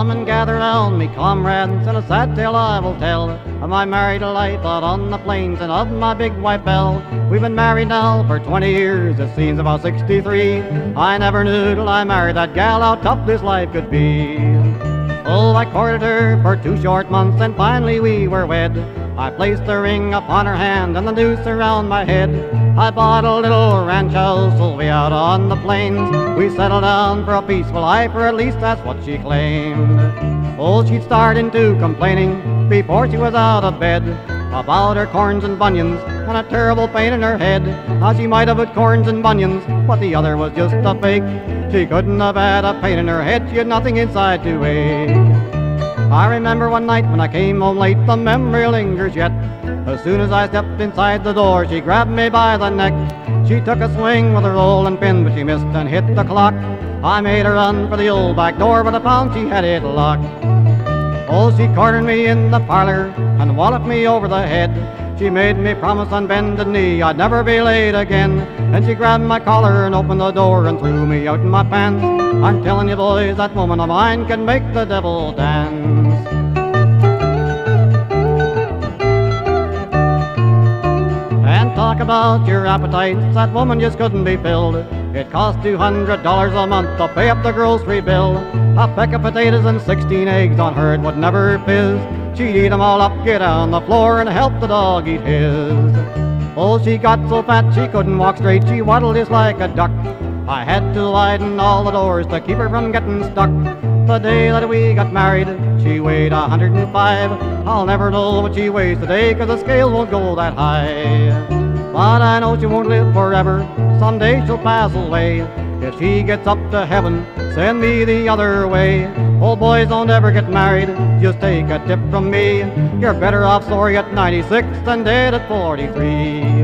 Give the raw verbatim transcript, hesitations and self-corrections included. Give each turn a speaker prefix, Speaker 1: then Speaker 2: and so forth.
Speaker 1: Come and gather round me, comrades, and a sad tale I will tell of my married life out on the plains and of my big wife Belle. We've been married now for twenty years, it seems about sixty-three. I never knew till I married that gal how tough this life could be. Oh, I courted her for two short months and finally we were wed. I placed the ring upon her hand and the noose around my head. I bought a little ranch house way out on the plains. We settled down for a peaceful life, or at least that's what she claimed. Oh, she'd start into complaining before she was out of bed about her corns and bunions and a terrible pain in her head. Now she might have had corns and bunions, but the other was just a fake. She couldn't have had a pain in her head, she had nothing inside to ache. I remember one night when I came home late, the memory lingers yet. As soon as I stepped inside the door, she grabbed me by the neck. She took a swing with her rolling pin, but she missed and hit the clock. I made her run for the old back door, but I found she had it locked. Oh, she cornered me in the parlor and walloped me over the head. She made me promise on bended knee I'd never be late again. Then she grabbed my collar and opened the door and threw me out in my pants. I'm telling you boys, that woman of mine can make the devil dance. And talk about your appetites, that woman just couldn't be filled. It cost two hundred dollars a month to pay up the grocery bill. A peck of potatoes and sixteen eggs on her it would never fizz. She'd eat 'em all up, get on the floor and help the dog eat his. Oh, she got so fat she couldn't walk straight, she waddled just like a duck. I had to widen all the doors to keep her from getting stuck. The day that we got married, she weighed a hundred and five. I'll never know what she weighs today, 'cause the scale won't go that high. But I know she won't live forever, someday she'll pass away. If she gets up to heaven, send me the other way. Old boys don't ever get married, just take a tip from me. You're better off sorry at ninety-six than dead at forty-three.